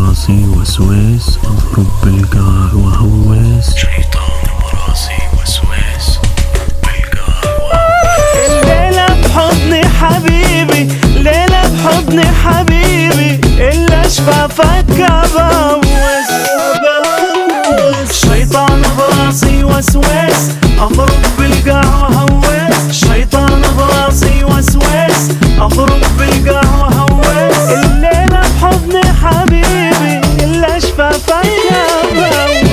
براسي وسواس، اضرب بالقاع وهوس. شيطان براسي وسواس، بالقاع وهوس. الليلة بحضني حبيبي، الليلة بحضني حبيبي، إلا شفافك أبوس. شيطان براسي وسواس، أضرب بالقاع وهوس. شيطان براسي وسواس، أضرب بالقاع وهوس. الليلة بحضني حبيبي، إلا شفافك أبوس.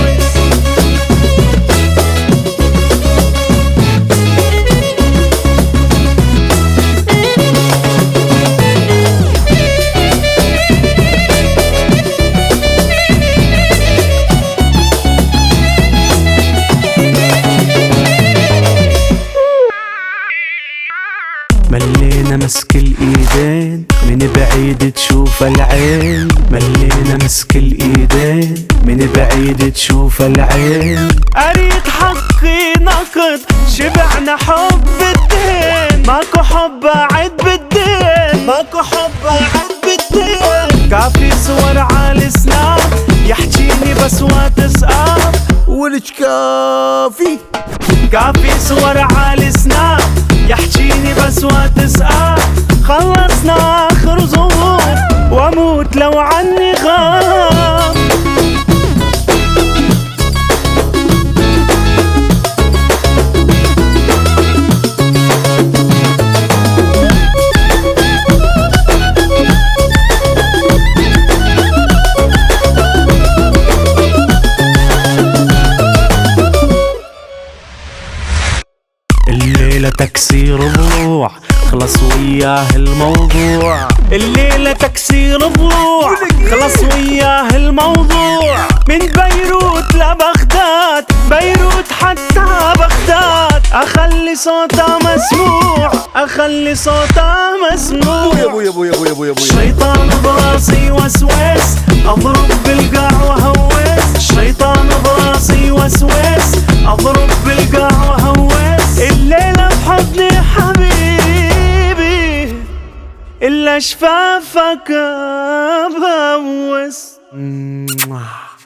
ملينا مسك الايدين، من بعيد تشوف العين. ملينا مسك الايدين، من بعيد تشوف العين. اريد حقي نقد، شبعنا حب الدين. ماكو حب اعد بالدين، ماكو حب اعد بالدين. كافي صور عالي سناب، يحجيني بس واتساب. ولج كافي كافي صور عالي سناب، يحجيني بس واتساب. خلصنا اخر ظهور، واموت لو عني غاب. الليلة تكسير ضلوع، خلص وياه الموضوع. الليلة تكسير ضلوع، خلص وياه الموضوع. من بيروت لبغداد، بيروت حتى بغداد. اخلي صوته مسموع، اخلي صوته مسموع. يا ابوي يا ابوي يا ابوي يا ابوي يا ابوي. شيطان براسي وسواس، اضرب بالقاع وهوس. شيطان براسي وسواس، اضرب بالقاع وهوس. الليلة بحضني حبيبي، إلا شفافك أبوس.